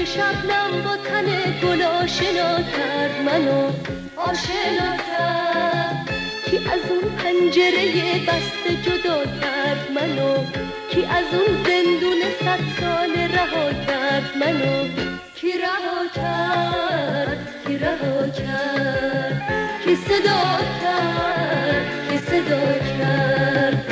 شبنم با تن گل آشنا کرد منو، آشنا کرد. کی از اون پنجره بسته جدا کرد منو، کی از اون زندون 100 ساله رها کرد منو. کی رها کرد، کی رها کرد، کی صدا کرد، کی صدا کرد.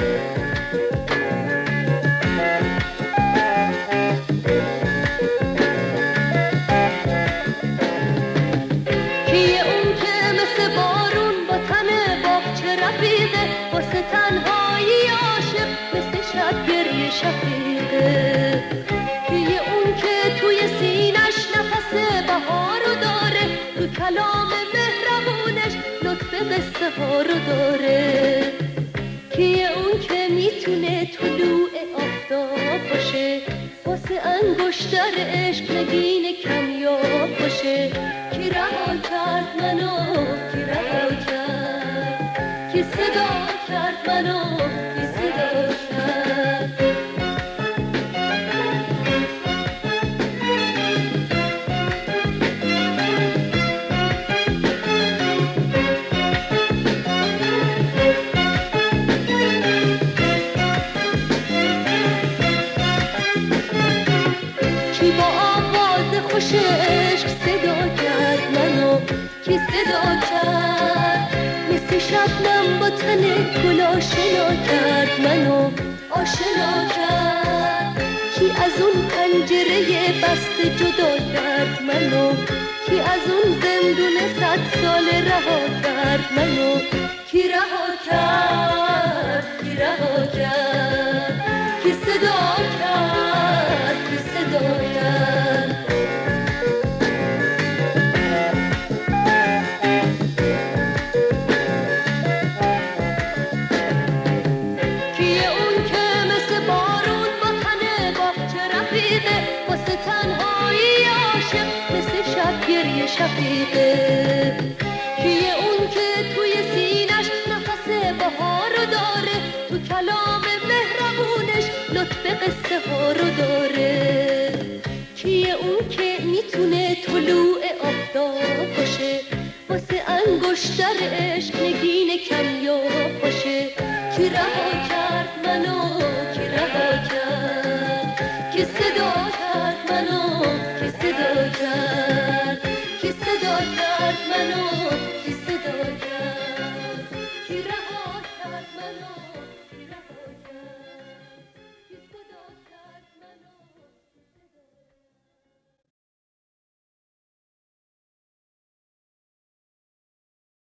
کیه اون که مثل بارون با تن باغچه رفیقه، واسه تنهایی عاشق مثل شب گریه شفیقه. کیه اون که توی سینش نفس بهارو داره، تو کلام مهربونش لطف قصه ها رو داره. کیه اون که میتونه طلوع آفتاب باشه، واسه انگشتر عشق نگین کمیاب باشه. کی رها کرد منو، کی رها کرد، کی صدا کرد منو، کی صدا کرد. کی با آواز خوش عشق صدا کرد منو، کی صدا کرد. مثل شبنم با تن گل آشنا کرد منو، آشنا کرد. کی از اون پنجره بسته جدا کرد منو، کی از اون زندون 100 ساله رها کرد منو. کی رها کرد، کی رها کرد، کی صدا کرد، کی صدا کرد. کیه اون که مثل بارون با تن باغچه رفیقه، واسه تنهایی عاشق مثل شب گریه شفیقه. کیه اون که توی سینش نفس بهارو داره، تو کلام مهربونش لطف قصه ها رو داره. کیه اون که میتونه طلوع آفتاب باشه، واسه انگشتر عشق نگین کمیاب باشه. کی رها کرد منو، کی رها کرد، کی صدا کرد منو، کی صدا کرد، کی صدا کرد منو، کی صدا کرد. کی رها کرد منو.